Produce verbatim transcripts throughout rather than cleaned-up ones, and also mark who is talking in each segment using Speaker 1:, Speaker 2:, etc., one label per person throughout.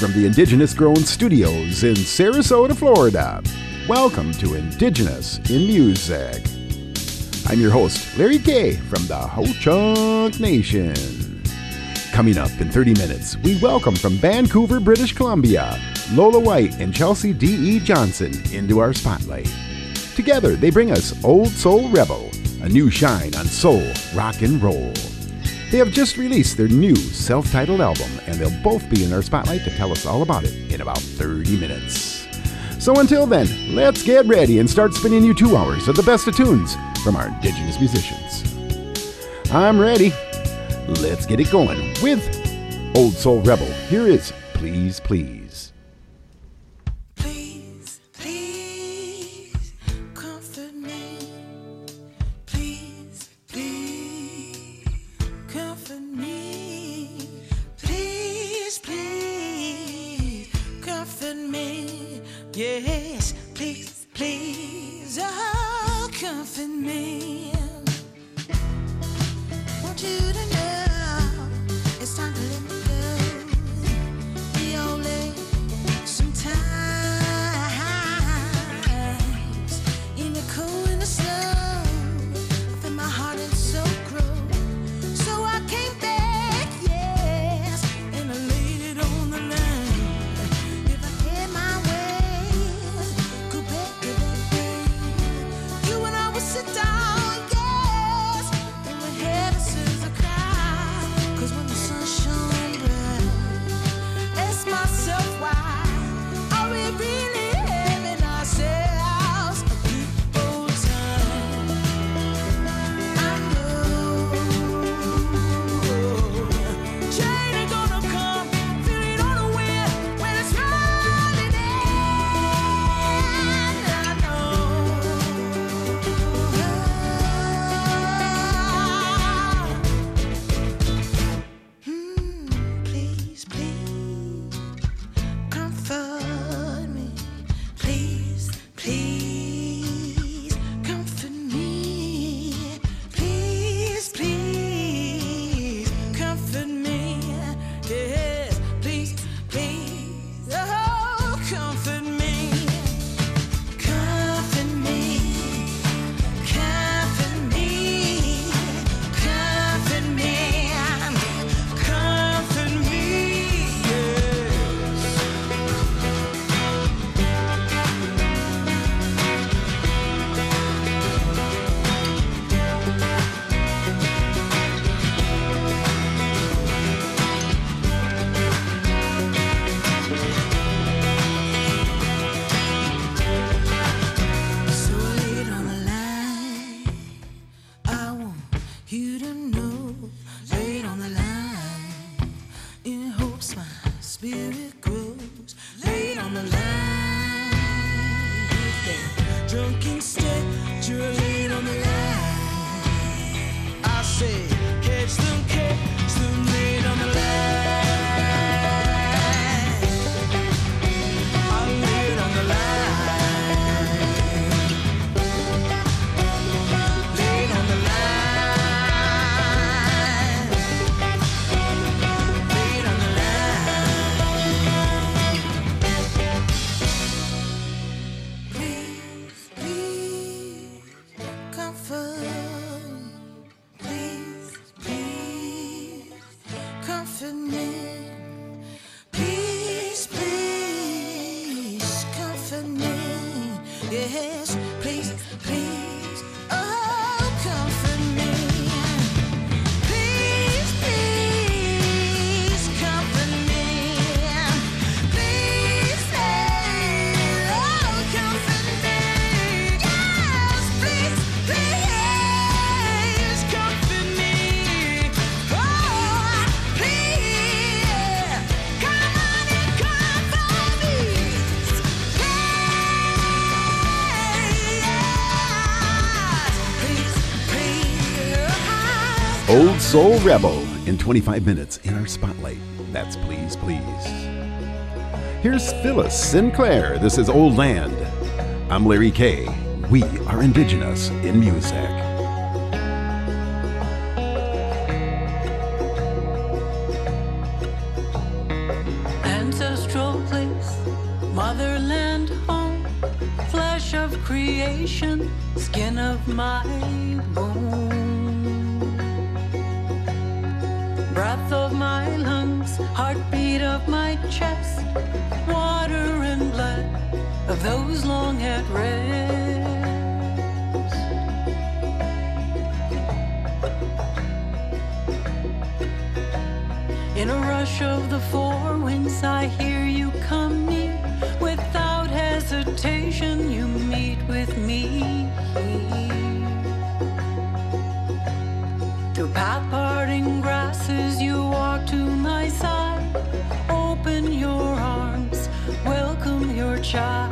Speaker 1: from the Indigenous Grown Studios in Sarasota, Florida. Welcome to Indigenous in Music. I'm your host, Larry Kay from the Ho-Chunk Nation. Coming up in thirty minutes, we welcome from Vancouver, British Columbia, Lola White and Chelsea D E. Johnson into our spotlight. Together, they bring us Old Soul Rebel, a new shine on soul, rock and roll. They have just released their new self-titled album, and they'll both be in our spotlight to tell us all about it in about thirty minutes. So until then, let's get ready and start spinning you two hours of the best of tunes from our Indigenous musicians. I'm ready. Let's get it going with Old Soul Rebel. Here is Please Please.
Speaker 2: Please, please, comfort me. Please, please, comfort me. Please, please, comfort me. Yes, please, please, oh, comfort me. Want you to know it's time to let me go. The only sometimes in the cold and the snow, I feel my heart and soul grow. So I came back, yes, and I laid it on the line. If I had my way, go back to that day. You and I would sit down, yes, and we had a scissor cry. 'Cause when the sun shone bright, ask myself why. Are we really having ourselves a good old time? I know change ain't gonna come, feel it on the wind when it's rolling in. I know. Hmm, please, please, comfort me. Please, please, comfort me. Please, please, comfort me. Yes, please, please, oh, comfort me. Comfort me. Comfort me. Comfort me. Comfort me. Yes. So I lay it on the line. I want you to know, lay it on the line. In hopes my spirit grows. Lay it on the line. With that drunken stare, lay it on the line. I say, catch them, catch them, lay it on the line. I lay it on the line. Lay it on the line. Lay it on the line. Please, please, comfort me. Please, please, comfort me. Please, please, comfort me. Yes, please, please, oh, comfort me. Please, please, comfort me. Please, please, oh, comfort me. Yes, please, please, comfort me. Oh, please, come on and comfort me.
Speaker 1: Old Soul Rebel in twenty-five minutes in our spotlight. That's Please Please. Here's Phyllis Sinclair. This is Old Land. I'm Larry Kay. We are Indigenous in Music.
Speaker 3: Ancestral creation, skin of my bone, breath of my lungs, heartbeat of my chest, water and blood of those long at rest. In a rush of the four winds, I hear you come near. Without hesitation, you meet with me. Through path-parting grasses, you walk to my side. Open your arms, welcome your child.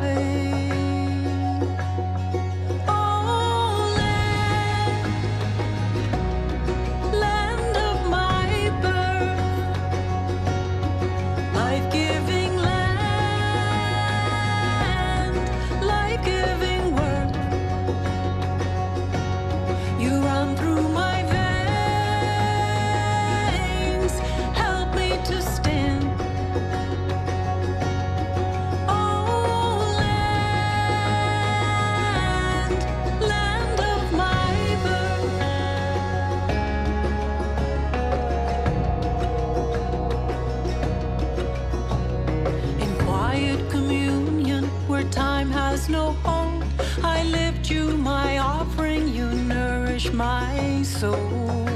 Speaker 3: No hold, I lift you, my offering, you nourish my soul.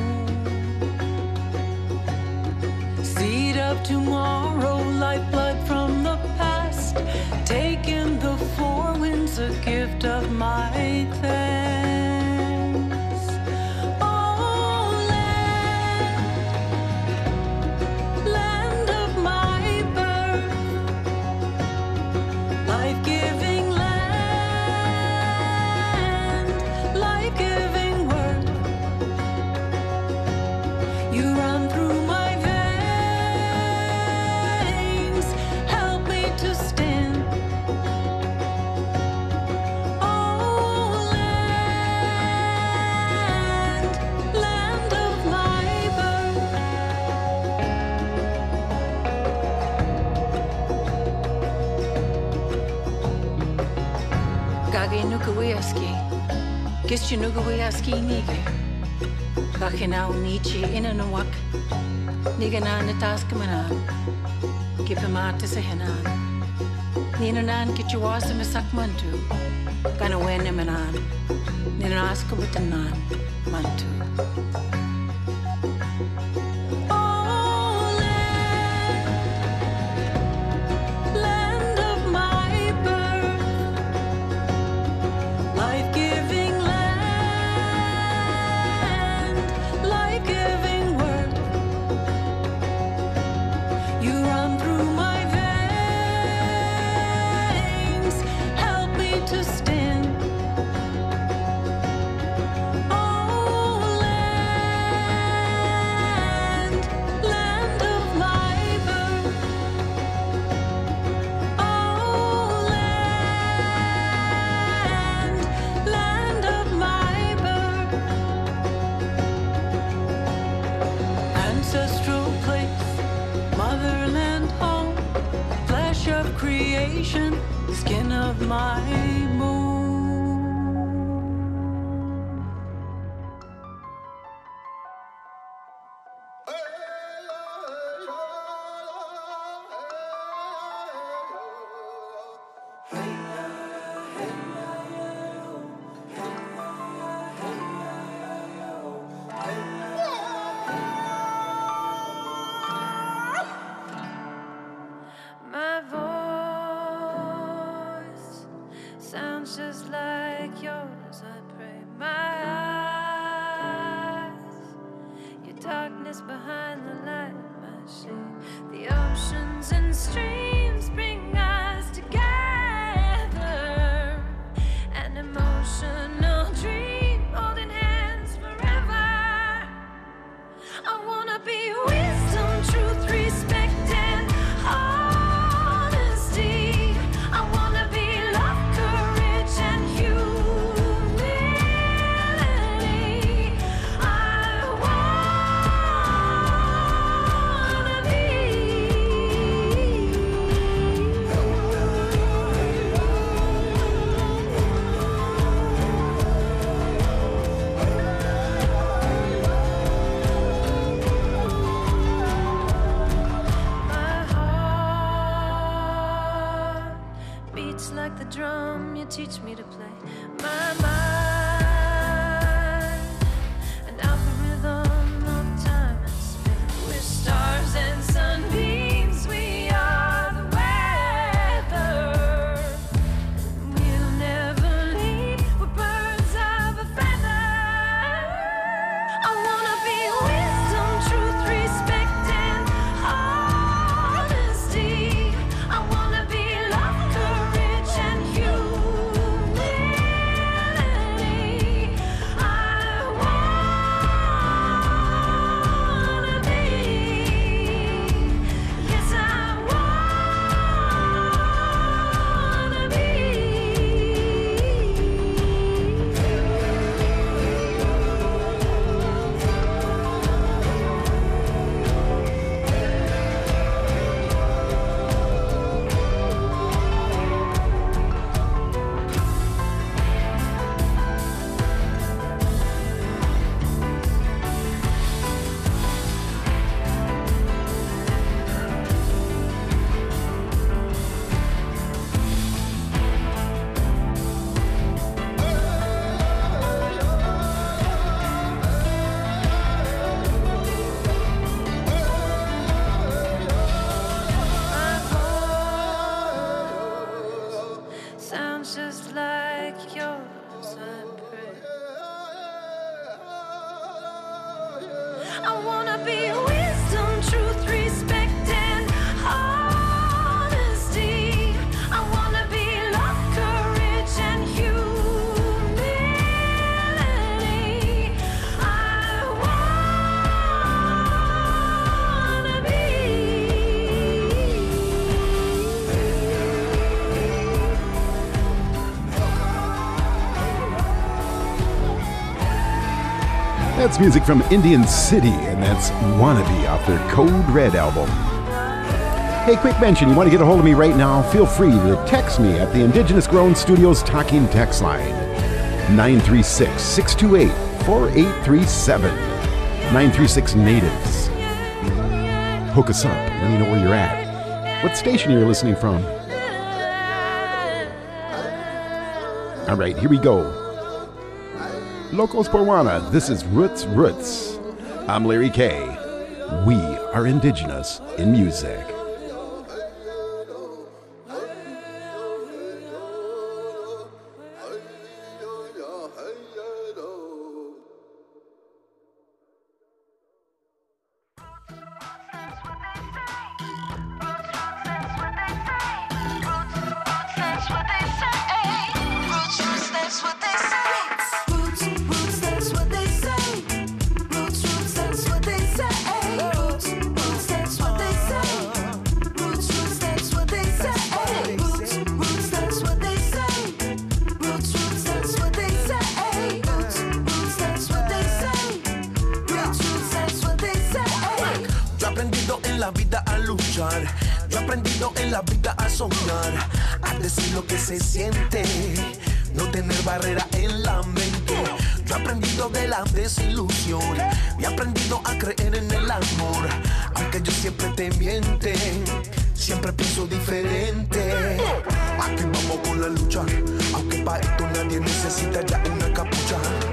Speaker 3: Seed of tomorrow, lifeblood from the past, take in the four winds, a gift of my thanks. Oh, land, land of my birth, life-giving. Nukawiaski, Gistu Nukawiaski Nige, Bachinau Nietzsche in a Nawak, Nigana Nataskamanan, Gipamat to Henan, Ninanan Kitchuas and Sakmantu, Gana Wenemanan, Ninaska with the Nan, Mantu. Skin of my bone.
Speaker 2: My voice sounds just like yours, I pray. My eyes, your darkness behind the light, my shade. The oceans and streams bring us together. An emotional dream, holding hands forever. I wanna be wisdom, truth, respect, and honesty. I wanna be love, courage, and humility. I wanna be rhythm, you teach me to play my mind. An algorithm of time and space. We're stars and sunbeams, we are the weather. We'll never leave, we're birds of a feather. I wanna be wisdom, truth, respect, and honesty. I wanna be love, courage, and humility. I wanna be, yes, I wanna be. Sounds just like yours, I pray. I wanna be wisdom, truth, respect, and honesty. I wanna be love, courage, and humility. I wanna be.
Speaker 1: That's music from Indian City, and that's Wannabe off their Code Red album. Hey, quick mention, you want to get a hold of me right now? Feel free to text me at the Indigenous Grown Studios Talking Text line, nine three six, six two eight, four eight three seven, nine three six Natives. Hook us up, let me know where you're at, what station you're listening from. All right, here we go. Locos por Juana, this is Roots Roots. I'm Larry K. We are Indigenous in music.
Speaker 2: That's what they say. Roots, roots, that's what they say. Roots, roots, that's what they say. Roots, roots, that's what they say. Roots, roots, that's what they say. Roots, roots, that's what they say. Roots, roots, that's what they say. Roots, roots, that's what they say. Roots, roots, that's what they say. Roots, roots, that's what they say.
Speaker 4: Yo he aprendido en la vida a luchar. Yo he aprendido en la vida a soñar, a decir lo que se siente, no tener barrera en la mente. Yo he aprendido de la desilusión y he aprendido a creer en el amor, aunque yo siempre te miente, siempre pienso diferente. Aquí vamos con la lucha, aunque para esto nadie necesita ya una capucha.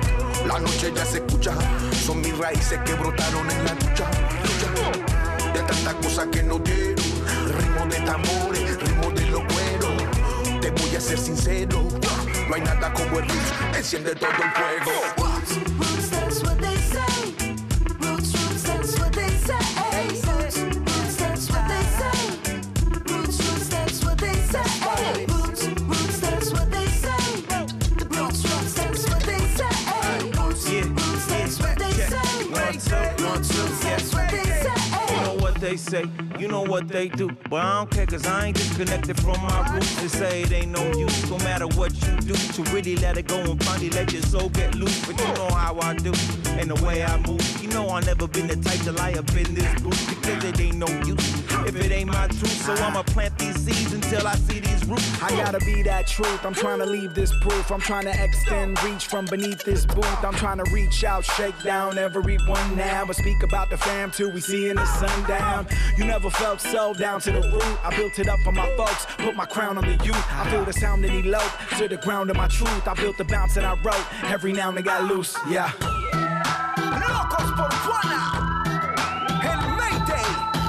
Speaker 4: La noche ya se escucha, son mis raíces que brotaron en la lucha. Lucha de tantas cosas que no dieron, ritmo de tambores, ritmo de los cueros. Te voy a ser sincero, no hay nada como el roots, enciende todo el fuego.
Speaker 2: Roots, roots, that's what they say. Roots, roots, that's what they say. Roots, roots, that's what they say. Roots, roots, that's what they say. Roots, roots, that's what they say. Roots, roots, that's what they say. Roots, roots, that's what they say. Roots, roots, that's what they say.
Speaker 5: You know what they say, you know what they do, but I don't care cause I ain't disconnected from my roots. They say it ain't no use, no matter what you do, to really let it go and finally let your soul get loose. But you know how I do, and the way I move. You know I never been the type to lie up in this booth, because it ain't no use if it ain't my truth. So I'ma plant these seeds until I see these roots.
Speaker 6: I gotta be that truth, I'm trying to leave this proof. I'm trying to extend reach from beneath this booth. I'm trying to reach out, shake down everyone now, but speak about the fam till we see in the sundown. You never felt so down to the root. I built it up for my folks, put my crown on the youth. I feel the sound and elope to the ground of my truth. I built the bounce and I wrote, every now and then got loose, yeah.
Speaker 4: Locos por Juana, el Mayday.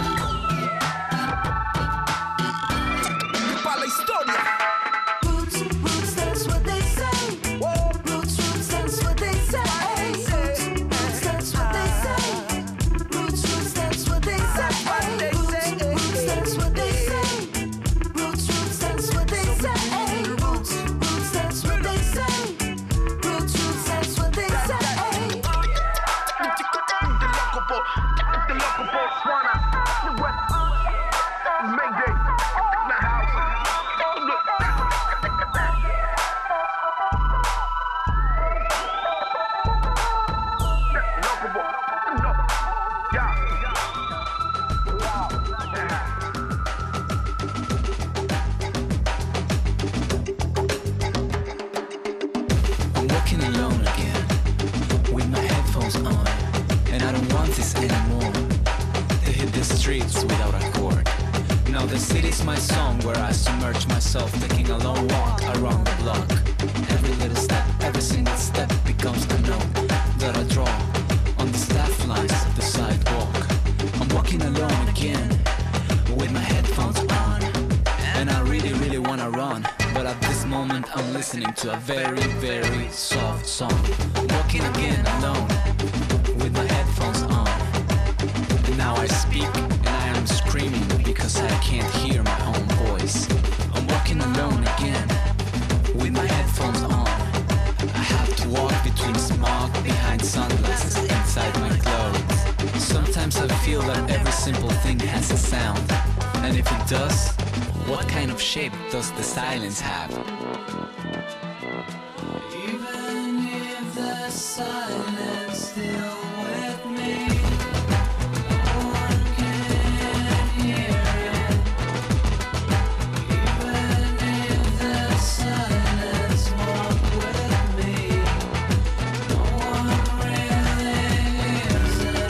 Speaker 4: Para la historia.
Speaker 2: Roots, roots, that's what they say. Roots, roots, that's what they say. Roots, roots, that's what they say. Roots, roots, that's what they say. Roots, roots, that's what they say. Roots, roots, that's what they say. Roots, roots, that's what they say. Roots, roots, that's what they say.
Speaker 4: The local boss Juana, the West Mayday, the house. Local boss, no, yeah.
Speaker 7: I'm walking alone again, with my headphones on, and I don't want this anymore. They hit the streets without a chord. Now the city's my song, where I submerge myself, taking a long walk around the block. Every little step, every single step becomes a note that I draw on the staff lines of the sidewalk. I'm walking alone again, with my headphones on, and I really, really wanna run, but at this moment I'm listening to a very, very soft song. I'm walking again alone, with my headphones on, and now I speak and I am screaming because I can't hear my own voice. I'm walking alone again, with my headphones on. I have to walk between smog, behind sunglasses, inside my clothes. Sometimes I feel that every simple thing has a sound, and if it does, what kind of shape does the silence have? Even if the silence still with me, no one can hear it. Even if the silence walk with me, no one really hears it.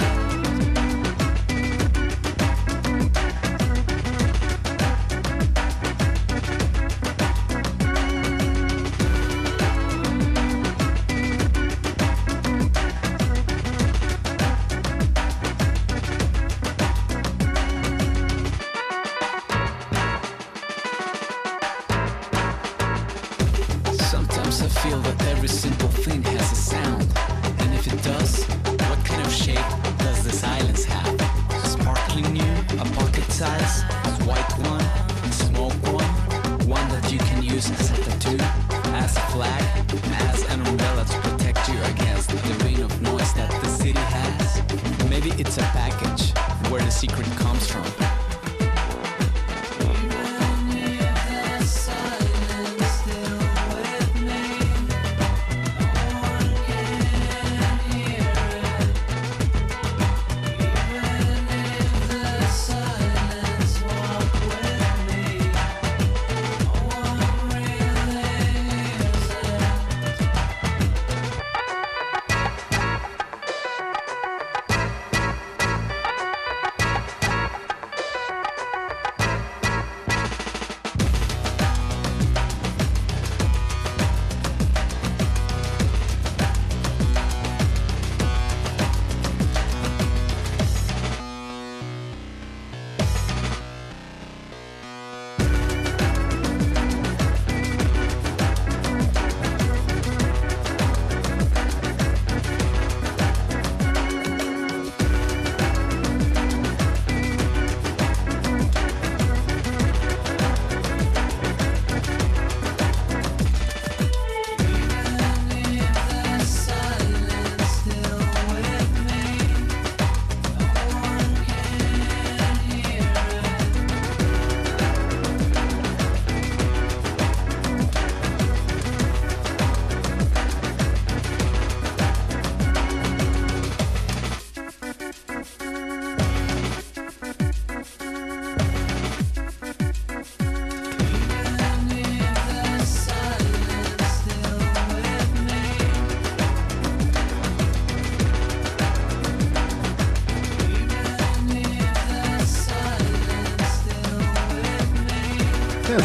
Speaker 7: Sometimes I feel that every simple thing has a sound, and if it does, what kind of shape does the silence have? Sparkling new, a pocket size, white one, smoke one, one that you can use as a tattoo, as a flag, as an umbrella to protect you against the rain of noise that the city has. Maybe it's a package where the secret comes from.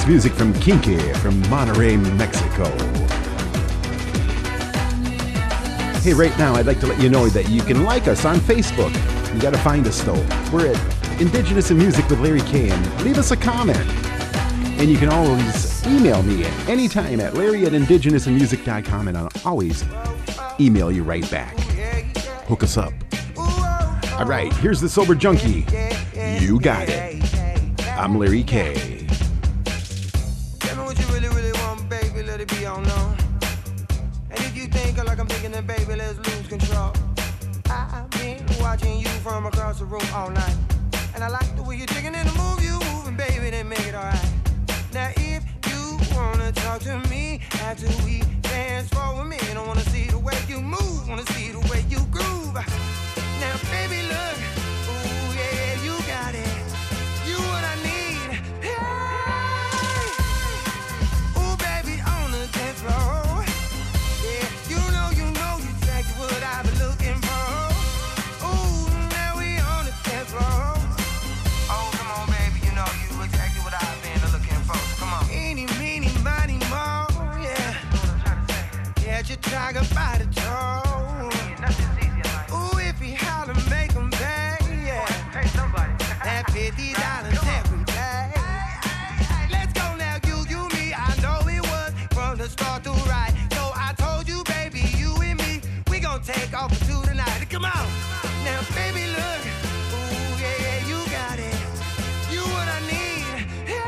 Speaker 1: That's music from Kinky from Monterrey, Mexico. Hey, right now I'd like to let you know that you can like us on Facebook. You gotta find us though. We're at Indigenous in Music with Larry K, and leave us a comment. And you can always email me at anytime at larry at indigenous in music dot com, and I'll always email you right back. Hook us up. All right, here's the Sober Junkie. You got it. I'm Larry K.
Speaker 8: Tell me what you really, really want, baby, let it be on known. And if you think like I'm thinking, then baby, let's lose control. I've been watching you from across the room all night, and I like the way you're digging in the move you moving, baby, then make it alright. Now if you wanna talk to me after we dance for a minute, I wanna see the way you move, wanna see the way you groove. Now baby, look, ooh yeah, you got it, you what I need. Hey, ooh baby, on the dance floor. Yeah, you know, you know exactly what I've been looking for. Ooh, now we on the dance floor. Oh, come on, baby, you know you exactly what I've been looking for. So come on. Eeny, meeny, miny, mo, yeah. Yeah, you tiger by the toe. Ooh, if he holler, make him pay, yeah. Pay somebody. That fifty dollars every day. Let's go now, you, you, me. I know it was from the start to right. So I told you, baby, you and me, we gon' take off to tonight. Come on. Now, baby, look. Ooh, yeah, yeah, you got it. You what I need.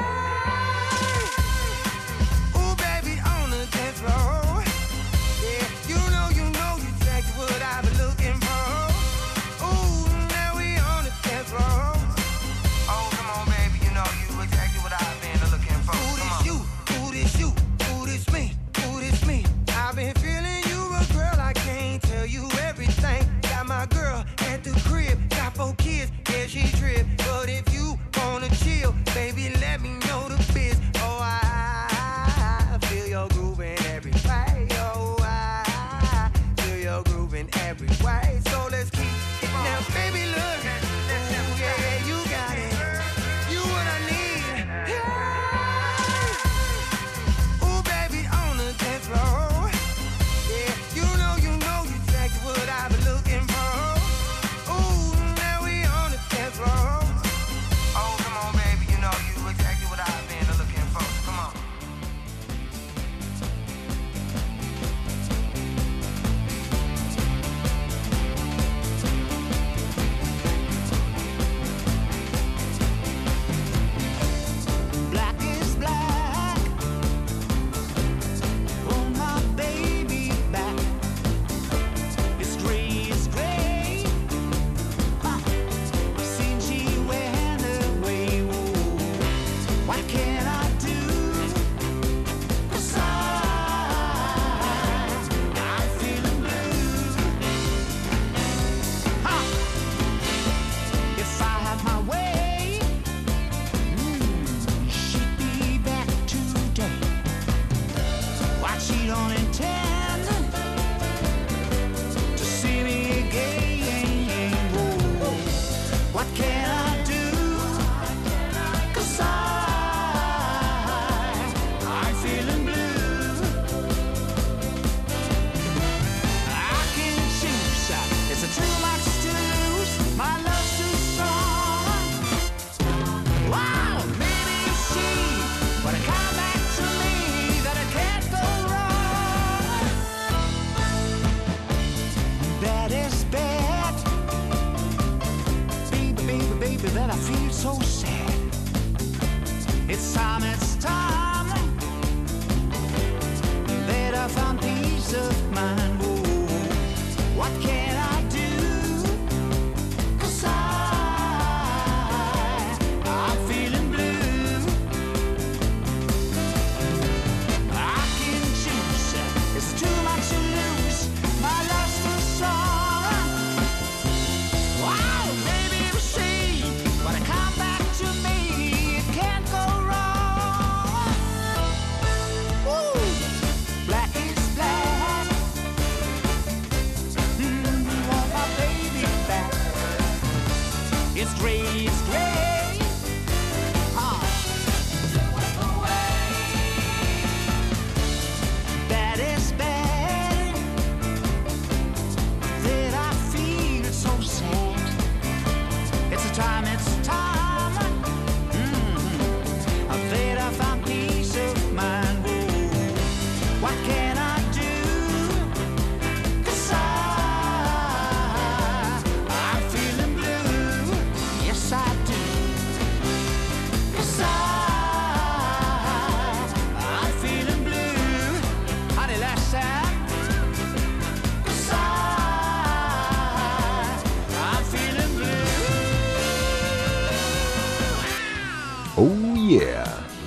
Speaker 8: Hey. Ooh, baby, on the dance floor. Yeah, you know, you know exactly what I've been looking for. Ooh, now we on the dance floor. Oh, come on, baby, you know you exactly what I've been looking for. Ooh, this you, ooh, this you, ooh, this me, ooh, this me. I've been feeling you, a girl, I can't tell you everything. Got my girl at the crib, got four kids, yeah, she trip. But if you wanna chill, baby, let me know the biz. Oh, I feel your groove in every way. Oh, I feel your groove in every way. So let's keep now, baby, look. Ooh, yeah, you got it. You what I need. Yeah. Ooh, baby, on the dance floor. Yeah, you know, you know exactly what I've been looking for. Ooh, now we on the dance floor. Oh, come on, baby, you know you exactly what I've been looking for. Come on.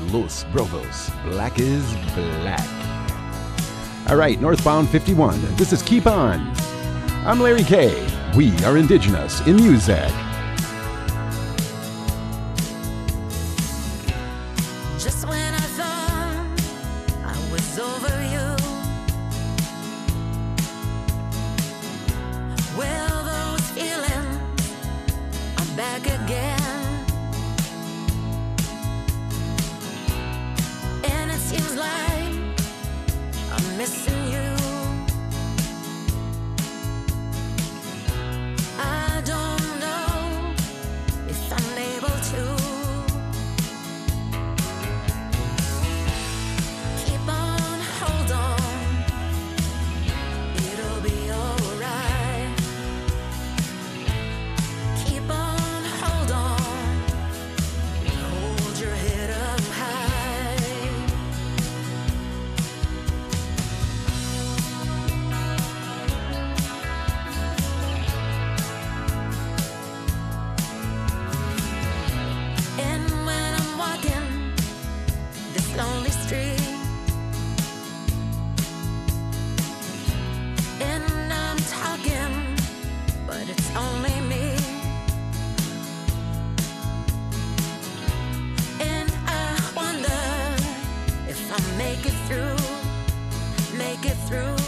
Speaker 1: Los Brovos, Black is Black. All right, Northbound fifty-one, this is Keep On. I'm Larry K. We are Indigenous in Music.
Speaker 2: Just when I thought I was over you, well, those feelings are back again. And it seems like I'm missing you. I don't know if I'm able to keep on, hold on, it'll be alright. Keep on, hold on, hold your head up high. And when I'm walking this lonely street, and I'm talking, but it's only me, and I wonder if I'll make it through, make it through.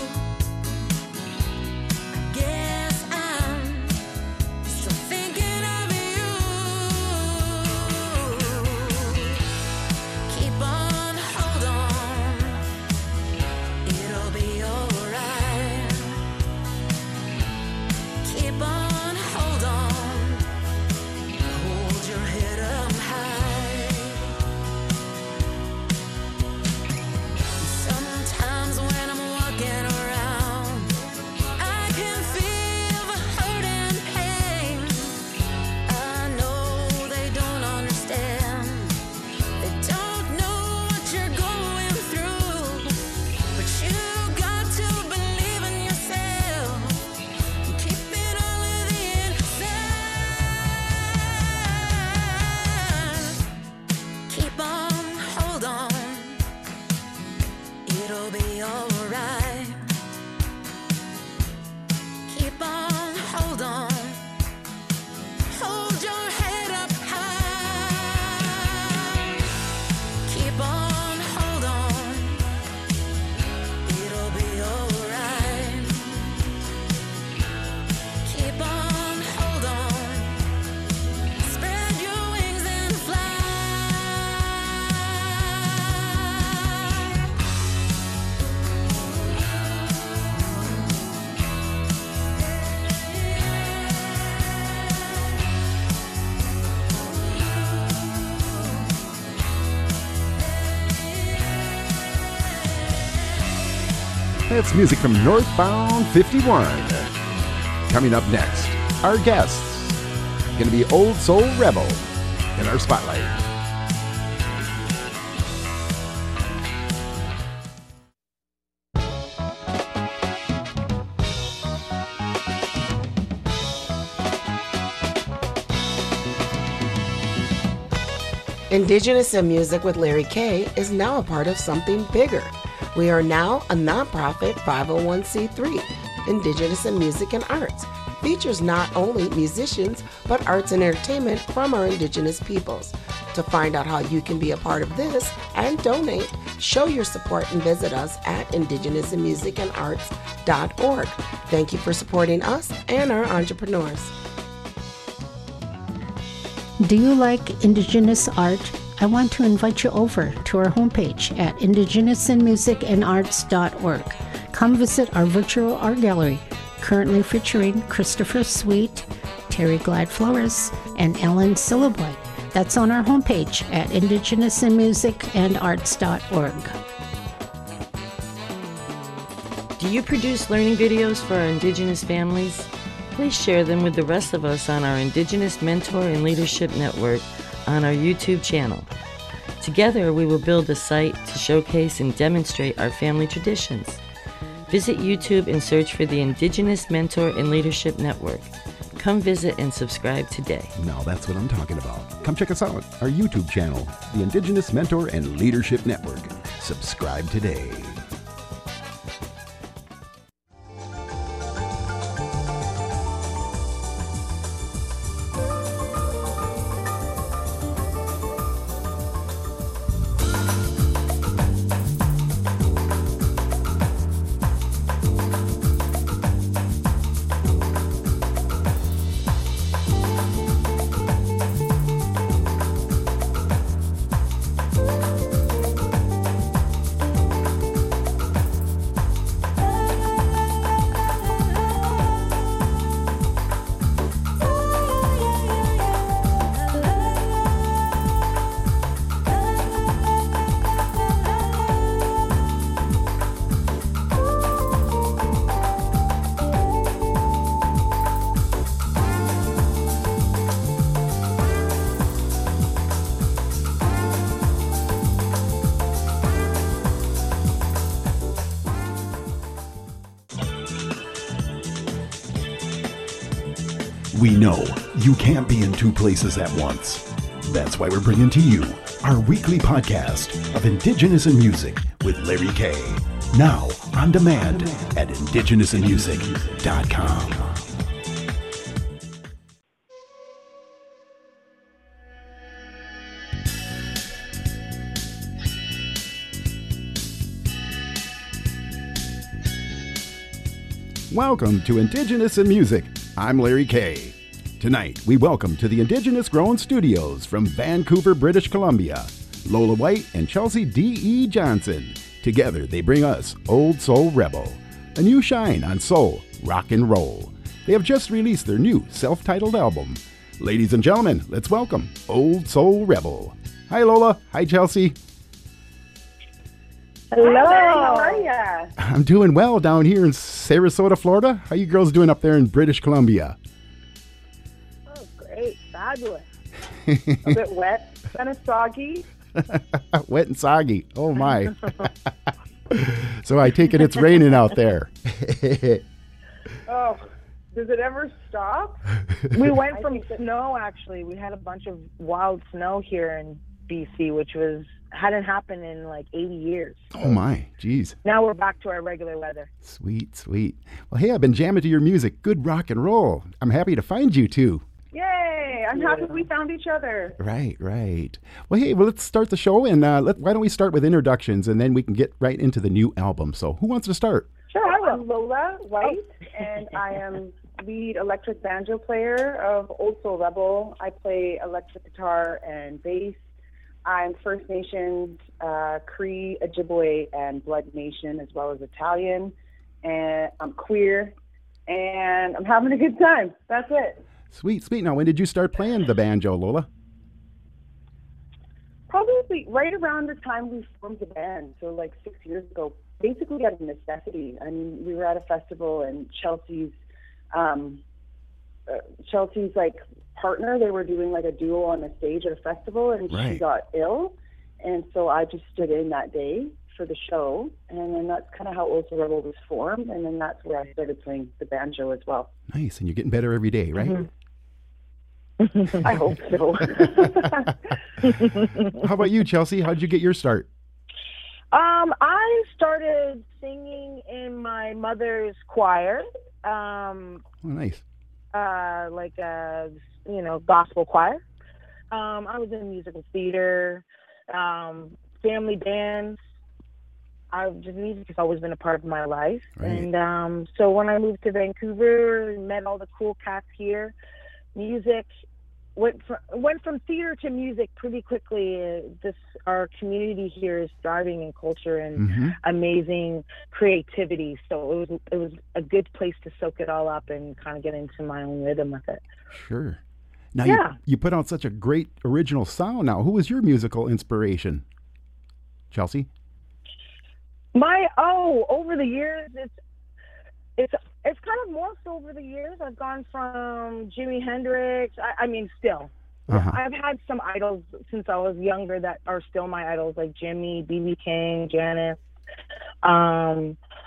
Speaker 2: I guess I'm still thinking of you. Keep on, hold on, it'll be alright. Keep on, hold on, hold your head up high. Sometimes when I'm walking around, I can feel the hurt and pain. I know they don't understand. They don't know what you're going through. But you got to believe in yourself and keep it all in the inside. Keep on, hold on, it'll be alright. Keep on, hold on, hold your head up high. Keep on, hold on, it'll be alright. Keep on, hold on, spread your wings and fly.
Speaker 1: That's music from Northbound fifty-one. Coming up next, our guests. Gonna be Old Soul Rebel in our spotlight.
Speaker 9: Indigenous in Music with Larry K is now a part of something bigger. We are now a nonprofit five oh one c three. Indigenous in Music and Arts features not only musicians, but arts and entertainment from our Indigenous peoples. To find out how you can be a part of this and donate, show your support and visit us at indigenous in music and arts dot org. Thank you for supporting us and our entrepreneurs.
Speaker 10: Do you like Indigenous art? I want to invite you over to our homepage at indigenous in music and arts dot org. Come visit our virtual art gallery, currently featuring Christopher Sweet, Terry Glad Flores, and Ellen Syllaboy. That's on our homepage at indigenous in music and arts dot org.
Speaker 11: Do you produce learning videos for our Indigenous families? Please share them with the rest of us on our Indigenous Mentor and Leadership Network on our YouTube channel. Together, we will build a site to showcase and demonstrate our family traditions. Visit YouTube and search for the Indigenous Mentor and Leadership Network. Come visit and subscribe today.
Speaker 1: Now that's what I'm talking about. Come check us out, our YouTube channel, the Indigenous Mentor and Leadership Network. Subscribe today. We know you can't be in two places at once. That's why we're bringing to you our weekly podcast of Indigenous in Music with Larry K. Now on demand at indigenous in music dot com. Welcome to Indigenous in Music. I'm Larry K. Tonight, we welcome to the Indigenous Grown Studios from Vancouver, British Columbia, Lola White and Chelsea D E. Johnson. Together, they bring us Old Soul Rebel, a new shine on soul, rock and roll. They have just released their new self-titled album. Ladies and gentlemen, let's welcome Old Soul Rebel. Hi, Lola. Hi, Chelsea.
Speaker 12: Hello. How are ya?
Speaker 1: I'm doing well down here in Sarasota, Florida. How you girls doing up there in British Columbia?
Speaker 12: Oh, great. Fabulous. A bit wet. Kind of soggy.
Speaker 1: Wet and soggy. Oh, my. So I take it it's raining out there.
Speaker 12: Oh, does it ever stop? We went from snow, actually. We had a bunch of wild snow here in B C, which was hadn't happened in like eighty years.
Speaker 1: Oh my, geez.
Speaker 12: Now we're back to our regular weather.
Speaker 1: Sweet, sweet. Well, hey, I've been jamming to your music. Good rock and roll. I'm happy to find you too.
Speaker 12: Yay! I'm happy we found each other.
Speaker 1: Right, right. Well, hey, well, let's start the show, and uh, let, why don't we start with introductions, and then we can get right into the new album. So who wants to start?
Speaker 12: Sure, I will. I'm Lola White, and I am lead electric banjo player of Old Soul Rebel. I play electric guitar and bass. I'm First Nations, uh, Cree, Ojibwe, and Blood Nation, as well as Italian. And I'm queer, and I'm having a good time. That's it.
Speaker 1: Sweet, sweet. Now, when did you start playing the banjo, Lola?
Speaker 12: Probably right around the time we formed the band, so like six years ago. Basically out of necessity. I mean, we were at a festival, and Chelsea's, um, uh, Chelsea's like partner, they were doing like a duo on the stage at a festival, and right. She got ill, and so I just stood in that day for the show, and then that's kind of how Old Soul Rebel was formed, and then that's where I started playing the banjo as well.
Speaker 1: Nice, and you're getting better every day, right?
Speaker 12: Mm-hmm. I hope so.
Speaker 1: How about you, Chelsea? How did you get your start?
Speaker 12: Um, I started singing in my mother's choir. Um,
Speaker 1: oh, nice.
Speaker 12: Uh, like a, you know, gospel choir. Um, I was in musical theater, um, family bands. I've just music has always been a part of my life. Right. And um, so when I moved to Vancouver and met all the cool cats here, music went from, went from theater to music pretty quickly. Uh, this our community here is thriving in culture and mm-hmm. amazing creativity. So it was it was a good place to soak it all up and kind of get into my own rhythm with it.
Speaker 1: Sure. Now
Speaker 12: yeah.
Speaker 1: you, you put out such a great original sound. Now, who was your musical inspiration, Chelsea?
Speaker 12: My oh, over the years, it's it's it's kind of morphed over the years. I've gone from Jimi Hendrix. I, I mean, still, uh-huh. I've had some idols since I was younger that are still my idols, like Jimmy, B B King, Janis, um,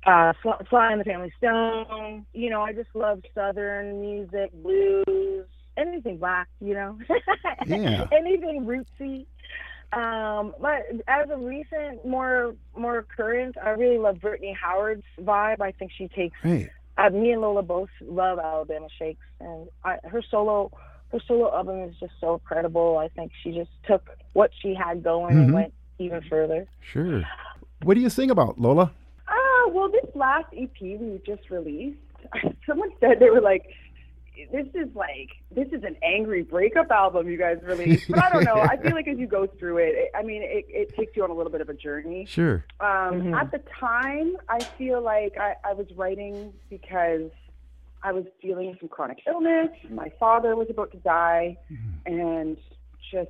Speaker 12: uh, Sly Sly and the Family Stone. You know, I just love Southern music, blues, anything black, you know.
Speaker 1: Yeah.
Speaker 12: Anything rootsy. Um, but as a recent, more more current, I really love Brittany Howard's vibe. I think she takes.
Speaker 1: Right.
Speaker 12: Uh, me and Lola both love Alabama Shakes, and I, her solo her solo album is just so incredible. I think she just took what she had going
Speaker 1: Mhm.
Speaker 12: and went even further.
Speaker 1: Sure. What do you sing about, Lola?
Speaker 13: Ah, well, this last E P we just released, someone said they were like, this is like, this is an angry breakup album you guys released. But I don't know. I feel like as you go through it, it I mean, it, it takes you on a little bit of a journey.
Speaker 1: Sure.
Speaker 13: Um,
Speaker 12: Mhm.
Speaker 13: At the time, I feel like I, I was writing because I was dealing with some chronic illness. My father was about to die, and just,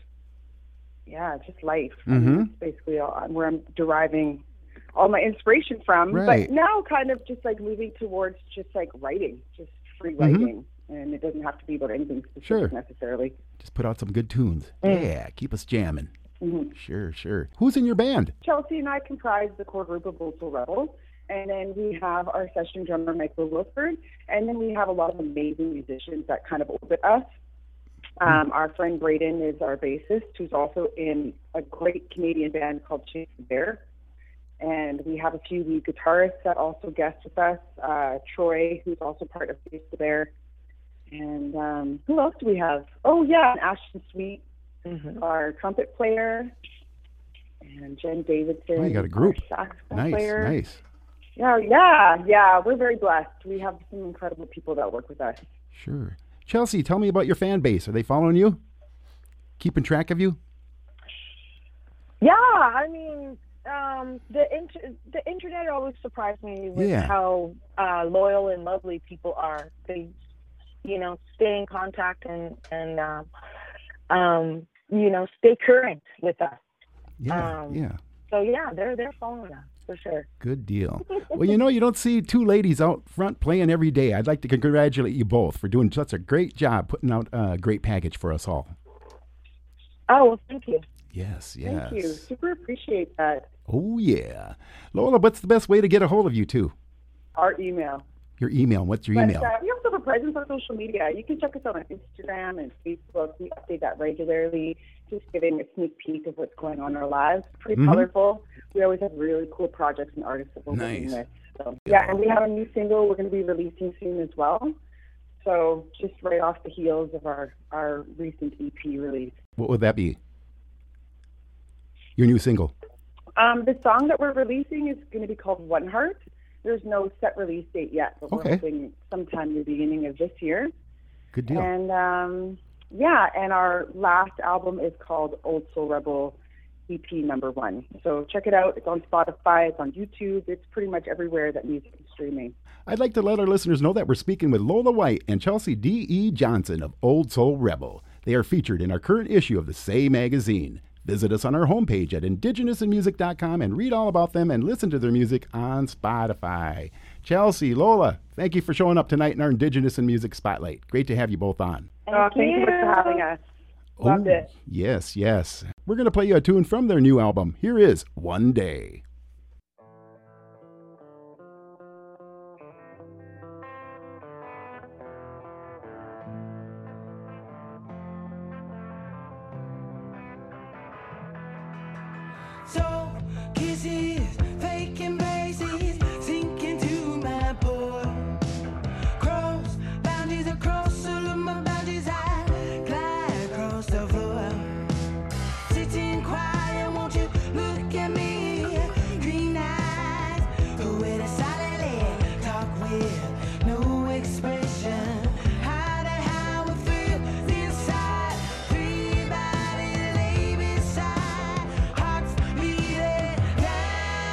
Speaker 13: yeah, just life. I mean,
Speaker 1: Mhm.
Speaker 13: that's basically all, where I'm deriving all my inspiration from.
Speaker 1: Right.
Speaker 13: But now kind of just like moving towards just like writing, just free
Speaker 1: Mhm.
Speaker 13: writing. And it doesn't have to be about anything specific
Speaker 1: Sure.
Speaker 13: necessarily.
Speaker 1: Just put out some good tunes.
Speaker 13: Mm.
Speaker 1: Yeah, keep us jamming.
Speaker 13: Mhm.
Speaker 1: Sure, sure. Who's in your band?
Speaker 13: Chelsea and I comprise the core group of Old Soul Rebel. And then we have our session drummer, Michael Wilford. And then we have a lot of amazing musicians that kind of orbit us. Um, our friend Braden is our bassist, who's also in a great Canadian band called Chase the Bear. And we have a few lead guitarists that also guest with us. Uh, Troy, who's also part of Chase the Bear. And um, who else do we have? Oh, yeah, and Ashton Sweet,
Speaker 12: Mhm.
Speaker 13: our trumpet player. And Jen Davidson,
Speaker 1: Oh, you got a group.
Speaker 13: our saxophone
Speaker 1: Nice,
Speaker 13: player.
Speaker 1: nice.
Speaker 13: Yeah, yeah, yeah. We're very blessed. We have some incredible people that work with us.
Speaker 1: Sure. Chelsea, tell me about your fan base. Are they following you? Keeping track of you?
Speaker 12: Yeah, I mean, um, the inter- the internet always surprised me with
Speaker 1: Yeah.
Speaker 12: how uh, loyal and lovely people are. They, you know, stay in contact and and um, um, you know, stay current with us.
Speaker 1: Yeah,
Speaker 12: Um,
Speaker 1: yeah.
Speaker 12: So yeah, they're they're following us for sure.
Speaker 1: Good deal. Well, you know, you don't see two ladies out front playing every day. I'd like to congratulate you both for doing such a great job putting out a great package for us all.
Speaker 12: Oh, well, thank you.
Speaker 1: Yes, yes.
Speaker 13: Thank you. Super appreciate that.
Speaker 1: Oh, yeah. Lola, what's the best way to get a hold of you, too?
Speaker 13: Our email.
Speaker 1: Your email. What's your
Speaker 13: But,
Speaker 1: email?
Speaker 13: uh, we also have a presence on social media. You can check us out on Instagram and Facebook. We update that regularly, just giving a sneak peek of what's going on in our lives. Pretty
Speaker 1: Mhm.
Speaker 13: colorful. We always have really cool projects and artists that we're working
Speaker 1: Nice.
Speaker 13: with. So, yeah, and we have a new single we're going to be releasing soon as well. So just right off the heels of our, our recent E P release.
Speaker 1: What would that be? Your new single.
Speaker 13: Um, the song that we're releasing is going to be called One Heart. There's no set release date yet, but
Speaker 1: Okay.
Speaker 13: we're hoping sometime in the beginning of this year.
Speaker 1: Good deal.
Speaker 13: And um, yeah, and our last album is called Old Soul Rebel E P number one. So check it out. It's on Spotify. It's on YouTube. It's pretty much everywhere that music is streaming.
Speaker 1: I'd like to let our listeners know that we're speaking with Lola White and Chelsea D E. Johnson of Old Soul Rebel. They are featured in our current issue of the Say magazine. Visit us on our homepage at indigenous in music dot com and read all about them and listen to their music on Spotify. Chelsea, Lola, thank you for showing up tonight in our Indigenous in Music Spotlight. Great to have you both on.
Speaker 13: Oh, thank you for having us. Loved
Speaker 1: Oh,
Speaker 13: it.
Speaker 1: Yes, yes. We're going to play you a tune from their new album. Here is One Day.
Speaker 2: So kisses, fake embraces, sink into my pore. Cross boundaries across all of my boundaries, I glide across the floor. Sitting quiet, won't you look at me? Green eyes, with a silently talk with no expression. Hide how it feels inside. Three bodies lay beside. Hearts beating down.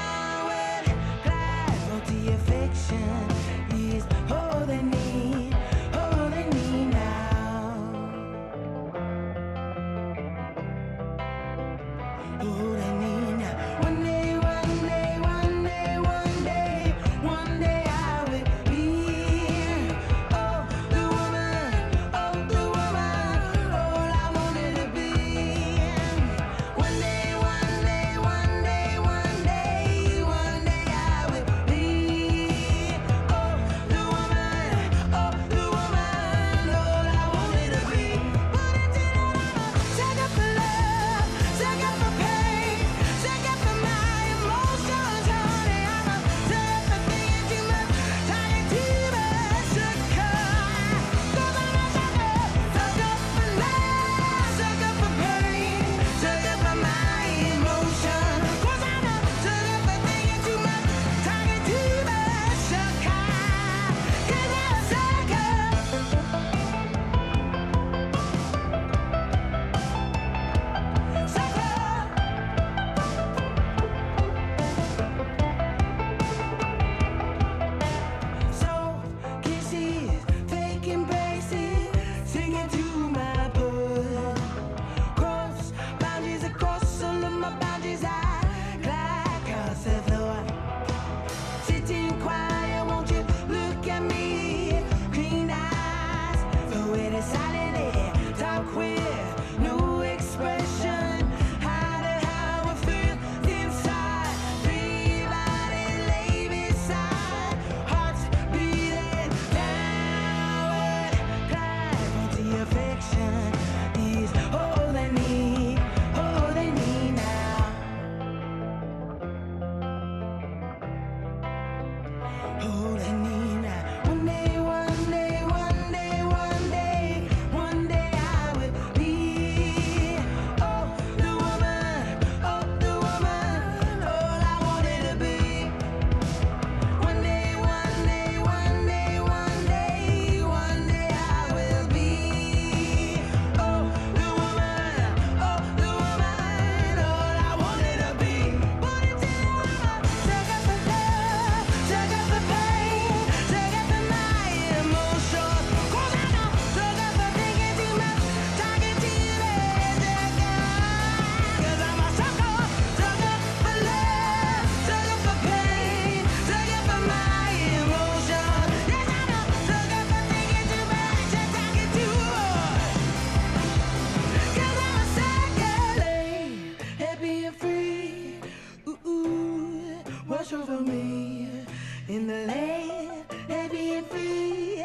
Speaker 2: in the land, heavy and free.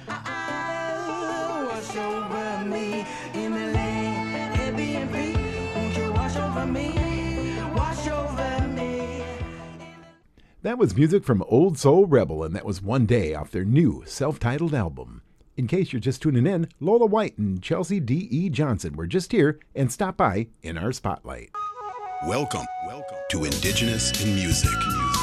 Speaker 2: Oh, wash over me in the land, heavy and free. Won't you wash over me, wash over me.
Speaker 1: That was music from Old Soul Rebel, and that was One Day off their new self-titled album. In case you're just tuning in, Lola White and Chelsea D E. Johnson were just here and stopped by in our spotlight.
Speaker 14: Welcome, welcome to Indigenous in Music. music.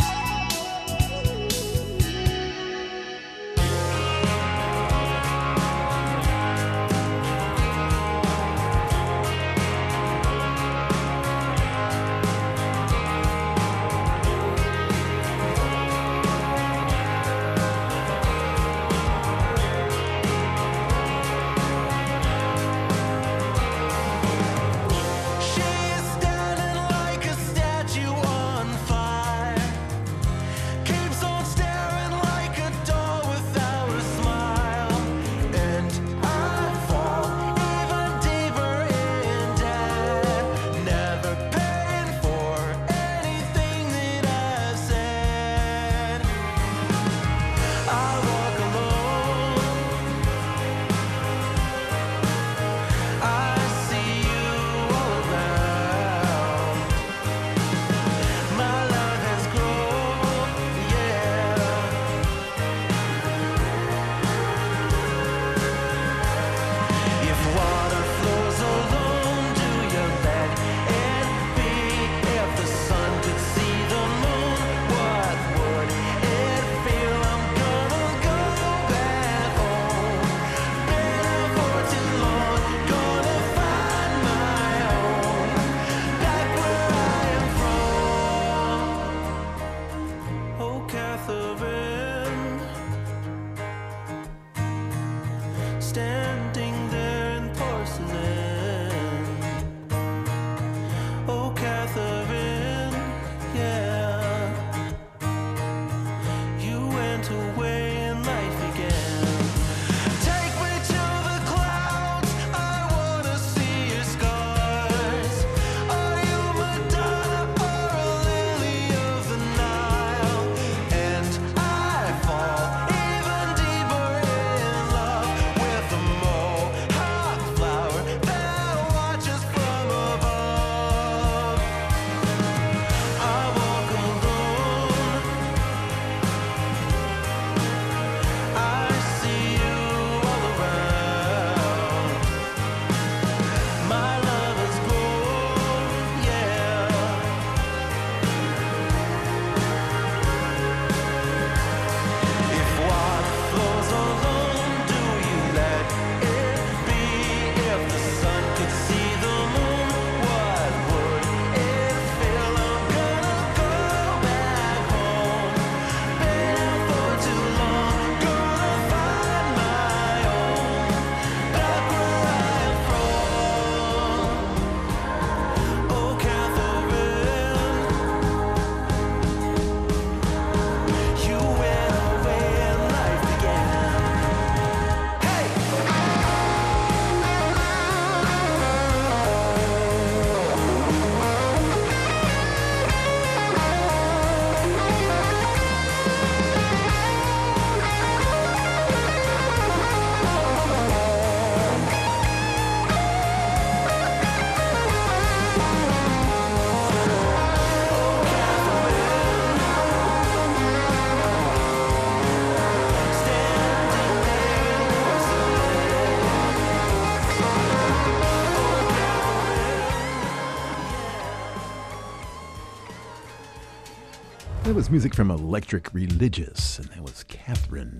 Speaker 1: That was music from Electric Religious, and that was Catherine.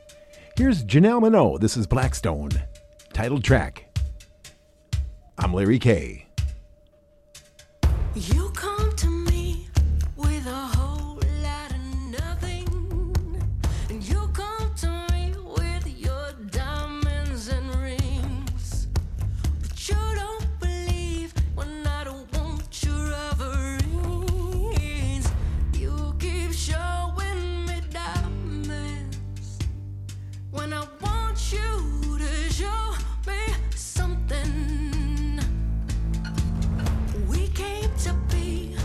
Speaker 1: Here's Janelle Monáe. This is Blackstone. Title track. I'm Larry K.
Speaker 2: You come to me with a whole lot of nothing, and you come to me with your diamonds and rings, but you don't believe when I don't want your offerings. You keep showing me diamonds when I want you to show me something. We came to be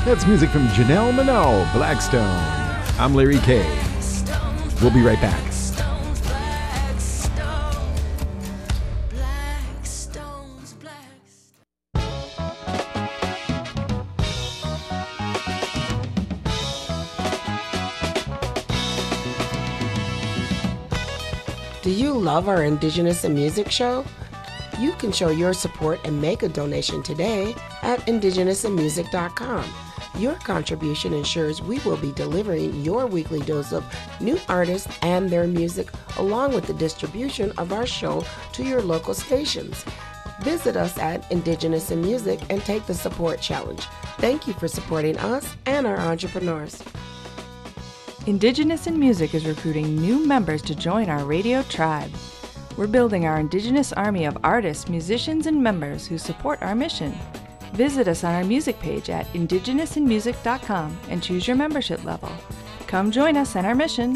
Speaker 1: That's music from Janelle Monáe, Blackstone. I'm Larry K. We'll be right back.
Speaker 9: Do you love our Indigenous in Music show? You can show your support and make a donation today at indigenous in music dot com. Your contribution ensures we will be delivering your weekly dose of new artists and their music, along with the distribution of our show to your local stations. Visit us at Indigenous in Music and take the support challenge. Thank you for supporting us and our entrepreneurs.
Speaker 15: Indigenous in Music is recruiting new members to join our radio tribe. We're building our Indigenous army of artists, musicians, and members who support our mission. Visit us on our music page at indigenous in music dot com and choose your membership level. Come join us in our mission.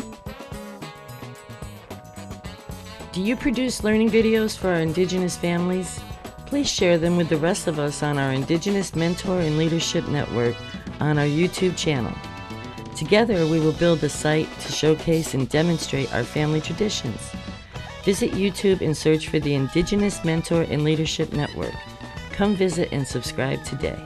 Speaker 11: Do you produce learning videos for our Indigenous families? Please share them with the rest of us on our Indigenous Mentor and Leadership Network on our YouTube channel. Together, we will build a site to showcase and demonstrate our family traditions. Visit YouTube and search for the Indigenous Mentor and Leadership Network. Come visit and subscribe today.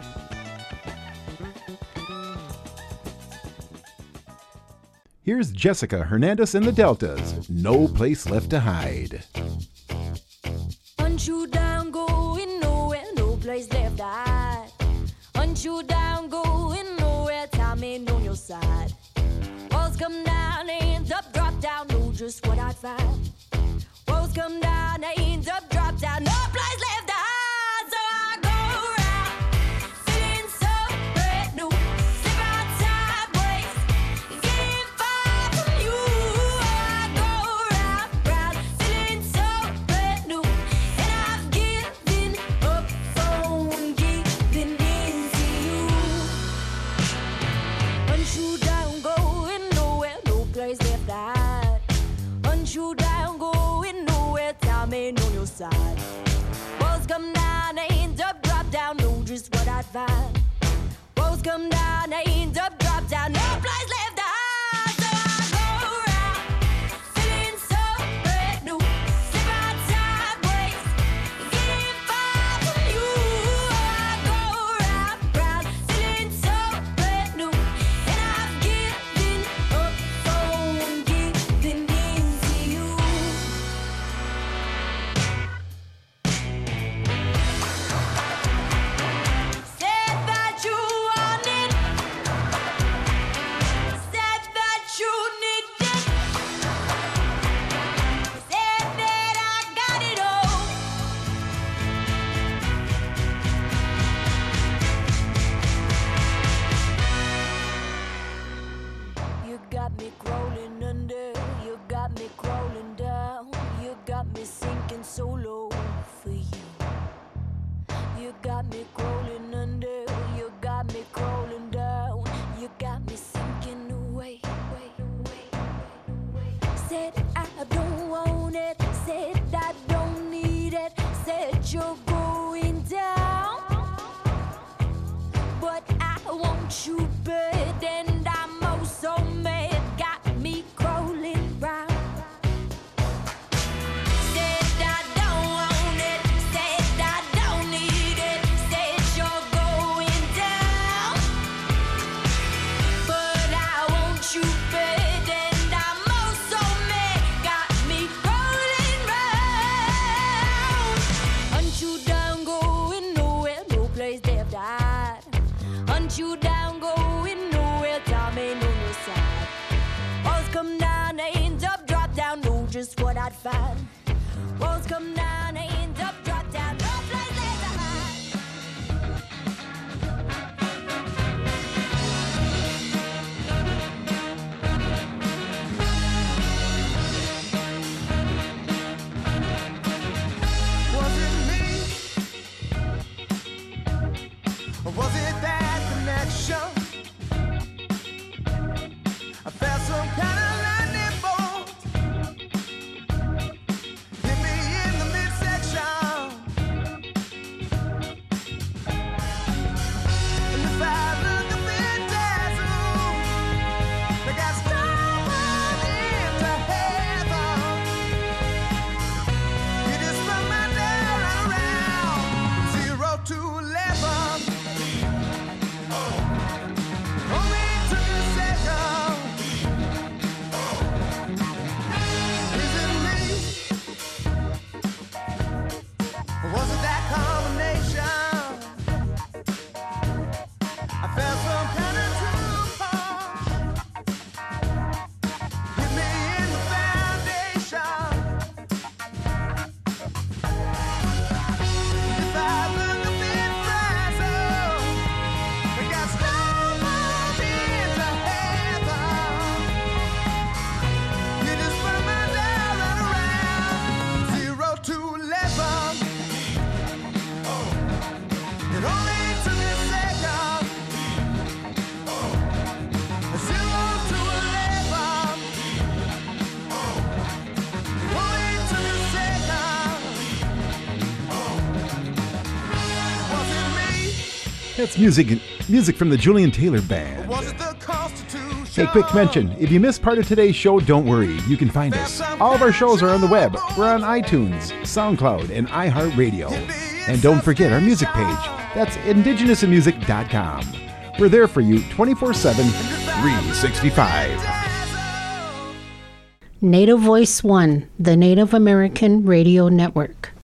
Speaker 1: Here's Jessica Hernandez and the Deltas, No Place Left to Hide.
Speaker 16: Hunt you down, going nowhere, no place left to hide. Hunt you down, going nowhere, time ain't on your side. Walls come down, hands up, drop down, know just what I'd find. Walls come down, hands up, drop down, no place left to hide. So I go around, feeling so brand new, slip out sideways, getting far from you. I go round, round, feeling so brand new, and I've given up on giving in to you. Hunt you down, going nowhere, no place left to hide. Hunt you down, going nowhere, time ain't on your side. Walls come down, hands up, drop down, know just what I'd find. Walls come down, hands up, drop down, no place left to hide. So I go around, feeling so brand new, slip out sideways, getting far from you. I go round, round, feeling so brand new, and I've given up on giving in to you. Said that you wanted, said that you needed, said that I got it all. You got me crawling under, you got me crawling down, you got me sinking so low for you. You got me crawling under, you got me crawling down, you got me sinking away, away, away, away. Said I don't want it, said I don't need it, said you're going down. But I want you bad and I'm oh so mad, got me crawling round. Said I don't want it, said I don't need it, said you're going down. But I want you bad and I'm oh so mad, got me crawling round. Hunt you down, going nowhere, no place left to hide. Hunt you down, going nowhere, time ain't on your side. Walls come down, hands up, drop down, know just what I'd find. Walls come down, hands up, drop down, no place left to hide.
Speaker 8: Was it me? Or was it that connection? I felt some kind of lightning bolt hit me in the midsection.
Speaker 1: That's music music from the Julian Taylor Band. Hey, quick mention, if you missed part of today's show, don't worry. You can find us. All of our shows are on the web. We're on iTunes, SoundCloud, and iHeartRadio. And don't forget our music page. That's indigenous in music dot com. We're there for you twenty-four seven, three sixty-five.
Speaker 10: Native Voice One, the Native American Radio Network.